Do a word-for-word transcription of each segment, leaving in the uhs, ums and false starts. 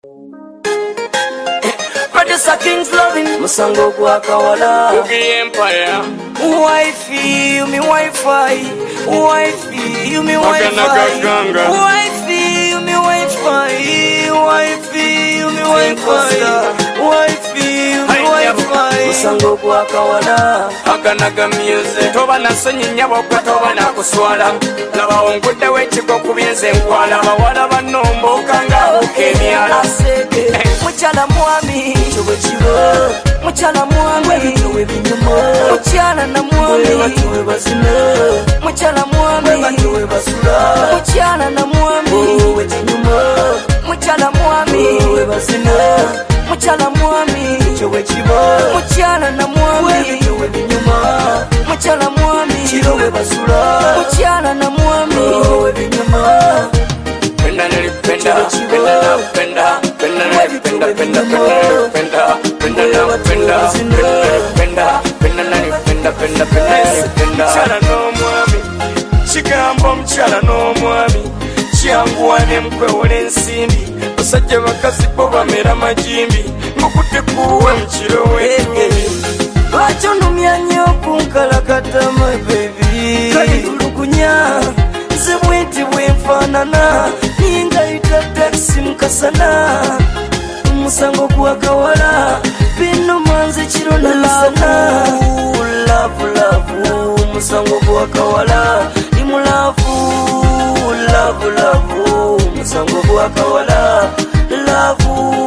Producer King's loving Musango gwa kawala Ugi Empire Wifey, you me Wi-Fi Wifey, you me Wi-Fi Wifey, you me Wi-Fi Wifey, you me Wi-Fi Wifey, you me Wi-Fi Musango gwa kawala Aganaga music Toba na sonyi nyabo kwa toba na kuswala Laba ongude wechiko kubyenze nkwala Bawala banombo kanga uke miala Muchala mwami Chowe chibo Muchala mwami Chowe binyumo Muchala na mwami Chowe basina Muchala mwami Chowe basura Muchala na mwami Chowe chinyumo Muchala mwami Chowe basina Muchala mwami Chowe chibo Muchala na mwami Chowe binyumo Muchala mwami Chowe basura Muchala na mwami Chowe binyumo Penda nilipenda, penda na penda, penda nilipenda, penda, penda nilipenda, penda na penda, penda, penda nilipenda, penda, penda nilipenda. Mchala no mwami, chigambo mchala no mwami, chianguwane mkwe ule nsimbi, usajja bakazi bo bamera majimbi, mukute kuwe mchiro wetu. Lwacho numya nnyo kunkalakata my baby, kati tulukunya zibwenti bwenfaanana ningayita taxi mukasana musango gwa kawala bino manze kiro nalisana love love musango gwa kawala imulavu love love musango gwa kawala love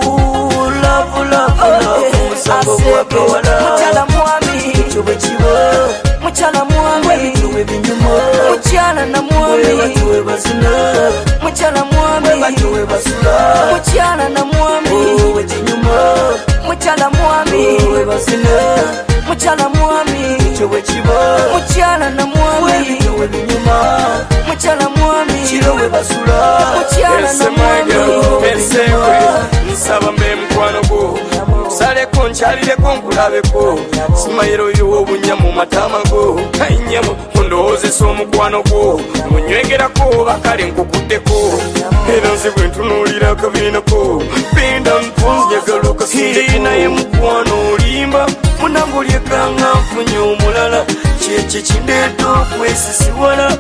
love love musango gwa kawala muchala mwami chobe chibo muchala mwami chobe binyumo muchala na mwami chobe basina muchala mwami chobe basura muchala na mwami chobe chinyumo muchala mwami chobe basina muchala mwami chobe chibo muchala na mwami chobe binyumo muchala mwami chobe basura muchala na mwami Pensewe nsaba mbe mkwano go sale konchalire konkulabe ko simayiro yo obunya mu matama go kainyamo mundoze so mukwano go munywegera ko bakale nkukudeko era nze bwentunulira kabina ko pinda mpunzi nyagaluka sirina ye mukwano olimba munambulye kanga mfunye omulala kyekye kindeeto kwesisiwala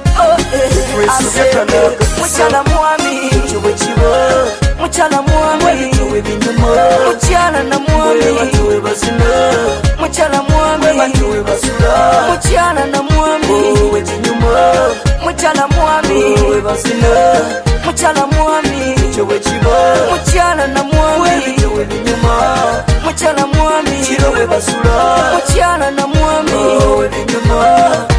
muchala mwami chobe chibo muchala mwami chobe binyumo muchala na mwami chobe basina muchala mwami chobe basura muchala na mwami chobe chinyumo muchala mwami chobe basina muchala mwami chobe chibo muchala na mwami chobe binyumo muchala mwami chobe basura muchala na mwami chobe binyumo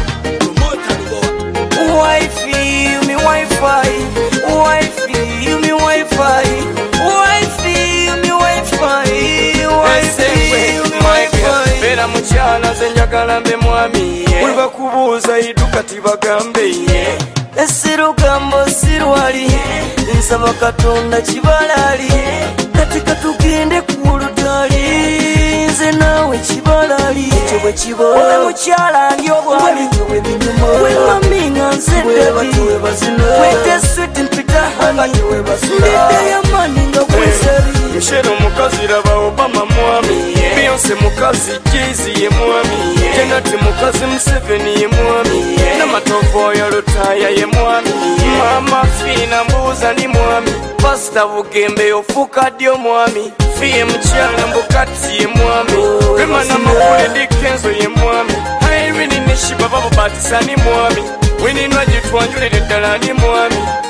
Wifey, you me Wi-Fi. Wifey, you me Wi-Fi. Wifey, you me Wi-Fi. Wifey, you me Wi-Fi. Bera muchala zenjagala mbe mwami ye Uliba kubuuza iduka tibagambe ye Esiru gambo sirwali nsaba katonda kibalali kati katugende kulutali nze nawe kibalali chobe chibo we muchala ndi obwali chobe binyumo we mami nga nze dadi we te sweet mpita hani ndede ya mani nga kweseri Michelle mukazi raba Obama mwami Beyonce mukazi Jay-Z ye mwami Janet mukazi Museveni ye mwami Namatofo ya Lutaya ye mwami Mama Fina Mbuza ni mwami Pastor Bugembe ofuka dio mwami Fiye mchala mbukati ye mwami Rema na makule Dikenzo ye mwami Irene Nishiba babo Batisa ni mwami Winnie Nwaji tuanjule dala ni mwami